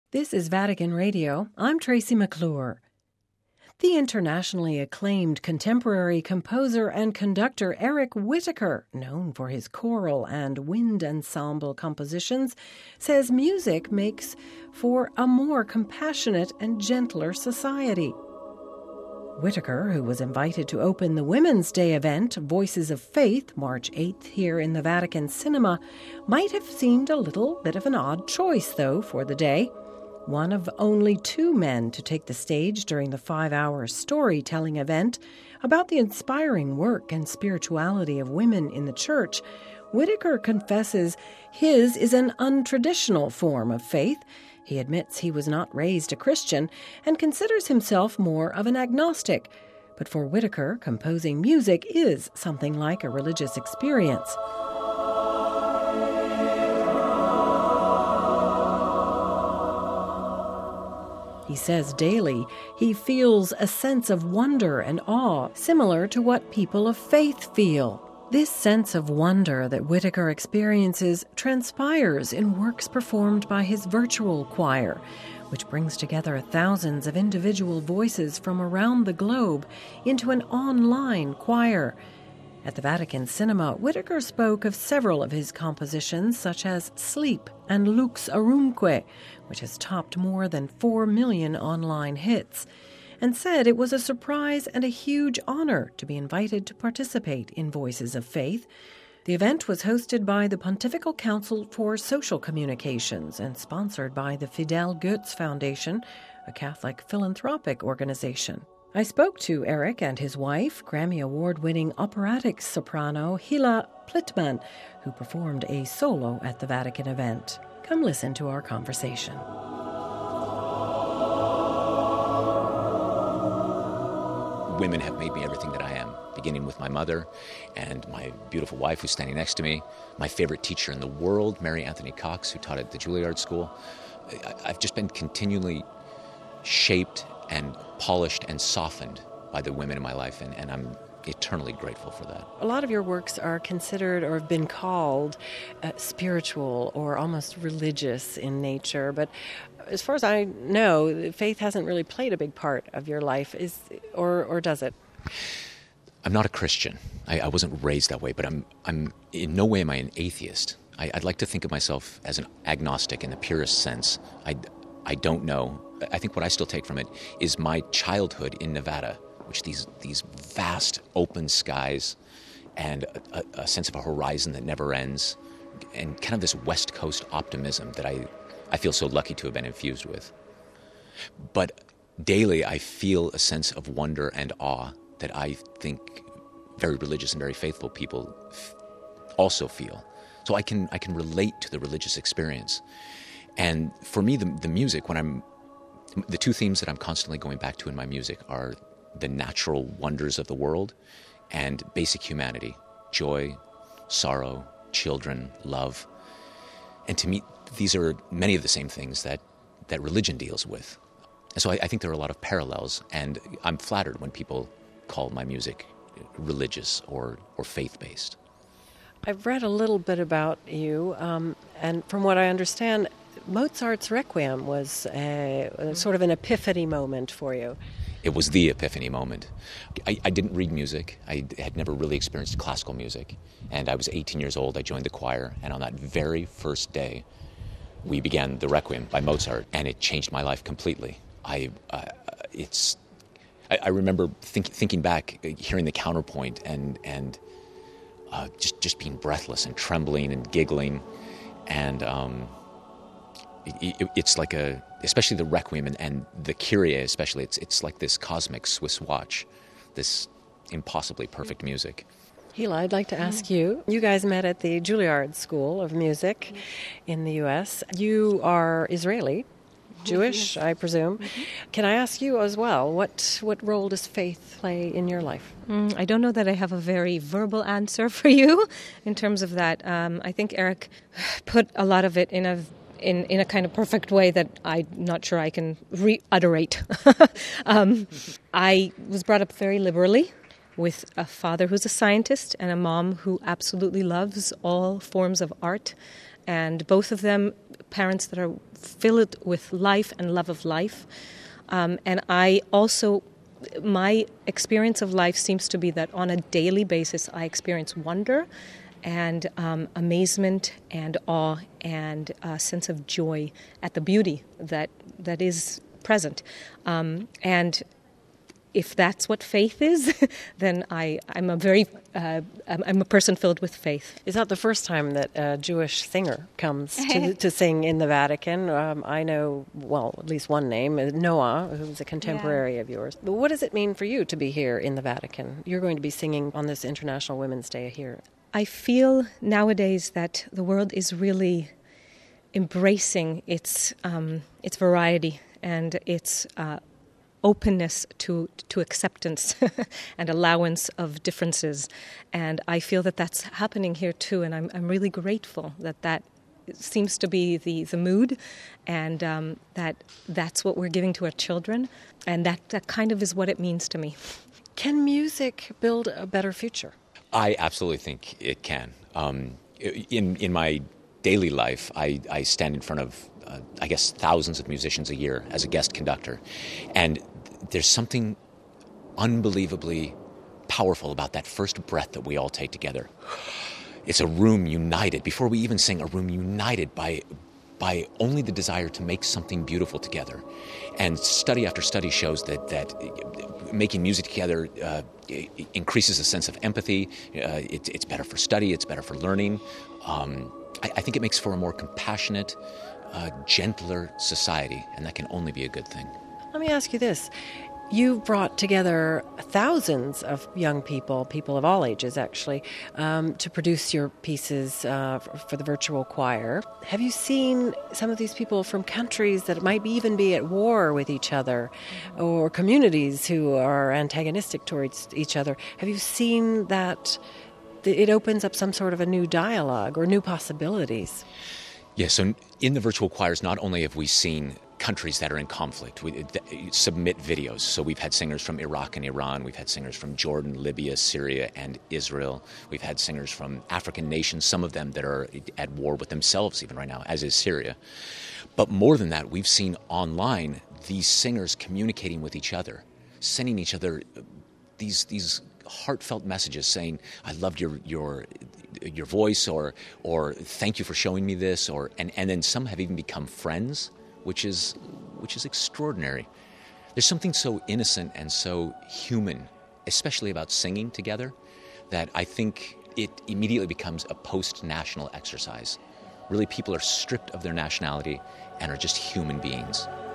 This is Vatican Radio. I'm Tracy McClure. The internationally acclaimed contemporary composer and conductor Eric Whitacre, known for his choral and wind ensemble compositions, says music makes for a more compassionate and gentler society. Whitacre, who was invited to open the Women's Day event, Voices of Faith, March 8th here in the Vatican Cinema, might have seemed a little bit of an odd choice, though, for the day. One of only two men to take the stage during the 5-hour storytelling event about the inspiring work and spirituality of women in the church, Whitacre confesses his is an untraditional form of faith. He admits he was not raised a Christian and considers himself more of an agnostic. But for Whitacre, composing music is something like a religious experience. He says daily he feels a sense of wonder and awe, similar to what people of faith feel. This sense of wonder that Whitacre experiences transpires in works performed by his virtual choir, which brings together thousands of individual voices from around the globe into an online choir. At the Vatican Cinema, Whitacre spoke of several of his compositions, such as Sleep and Lux Arumque, which has topped more than 4 million online hits, and said it was a surprise and a huge honor to be invited to participate in Voices of Faith. The event was hosted by the Pontifical Council for Social Communications and sponsored by the Fidel Goetz Foundation, a Catholic philanthropic organization. I spoke to Eric and his wife, Grammy Award-winning operatic soprano Hila Plittman, who performed a solo at the Vatican event. Come listen to our conversation. Women have made me everything that I am, beginning with my mother and my beautiful wife who's standing next to me, my favorite teacher in the world, Mary Anthony Cox, who taught at the Juilliard School. I've just been continually shaped and polished and softened by the women in my life, and I'm eternally grateful for that. A lot of your works are considered or have been called spiritual or almost religious in nature, but as far as I know, faith hasn't really played a big part of your life, or does it? I'm not a Christian. I wasn't raised that way, but I'm in no way am I an atheist. I'd like to think of myself as an agnostic in the purest sense. I don't know. I think what I still take from it is my childhood in Nevada, which these vast open skies and a sense of a horizon that never ends, and kind of this West Coast optimism that I feel so lucky to have been infused with. But daily I feel a sense of wonder and awe that I think very religious and very faithful people also feel. So I can relate to the religious experience. And for me, the music, the two themes that I'm constantly going back to in my music are the natural wonders of the world and basic humanity, joy, sorrow, children, love. And to me, these are many of the same things that religion deals with. And so I think there are a lot of parallels, and I'm flattered when people call my music religious or faith-based. I've read a little bit about you, and from what I understand, Mozart's Requiem was sort of an epiphany moment for you. It was the epiphany moment. I didn't read music. I had never really experienced classical music. And I was 18 years old. I joined the choir. And on that very first day, we began the Requiem by Mozart. And it changed my life completely. I remember thinking back, hearing the counterpoint and just being breathless and trembling and giggling. And it's like especially the Requiem and the Kyrie especially, it's like this cosmic Swiss watch, this impossibly perfect music. Hila, I'd like to ask you guys met at the Juilliard School of Music in the U.S. You are Israeli, Jewish, I presume. Can I ask you as well, what role does faith play in your life? I don't know that I have a very verbal answer for you in terms of that. I think Eric put a lot of it in a kind of perfect way that I'm not sure I can reiterate. I was brought up very liberally with a father who's a scientist and a mom who absolutely loves all forms of art and both of them parents that are filled with life and love of life. And I also, my experience of life seems to be that on a daily basis I experience wonder and amazement and awe and a sense of joy at the beauty that is present. And if that's what faith is, then I'm a person filled with faith. It's not the first time that a Jewish singer comes to sing in the Vatican. I know, well, at least one name, Noah, who's a contemporary of yours. But what does it mean for you to be here in the Vatican? You're going to be singing on this International Women's Day here. I feel nowadays that the world is really embracing its variety and its openness to acceptance and allowance of differences. And I feel that that's happening here too, and I'm really grateful that seems to be the mood, and that's what we're giving to our children, and that kind of is what it means to me. Can music build a better future? I absolutely think it can. In my daily life, I stand in front of, I guess, thousands of musicians a year as a guest conductor. And there's something unbelievably powerful about that first breath that we all take together. It's a room united, before we even sing, a room united by only the desire to make something beautiful together. And study after study shows that making music together increases a sense of empathy. It's better for study, it's better for learning. I think it makes for a more compassionate, gentler society, and that can only be a good thing. Let me ask you this. You brought together thousands of young people of all ages actually, to produce your pieces for the virtual choir. Have you seen some of these people from countries that might even be at war with each other, or communities who are antagonistic towards each other? Have you seen that it opens up some sort of a new dialogue or new possibilities? Yes, so in the virtual choirs, not only have we seen countries that are in conflict submit videos. So we've had singers from Iraq and Iran. We've had singers from Jordan, Libya, Syria, and Israel. We've had singers from African nations, some of them that are at war with themselves even right now, as is Syria. But more than that, we've seen online these singers communicating with each other, sending each other these heartfelt messages saying, "I loved your voice," or "Thank you for showing me this," and then some have even become friends, which is extraordinary. There's something so innocent and so human, especially about singing together, that I think it immediately becomes a post-national exercise. Really, people are stripped of their nationality and are just human beings.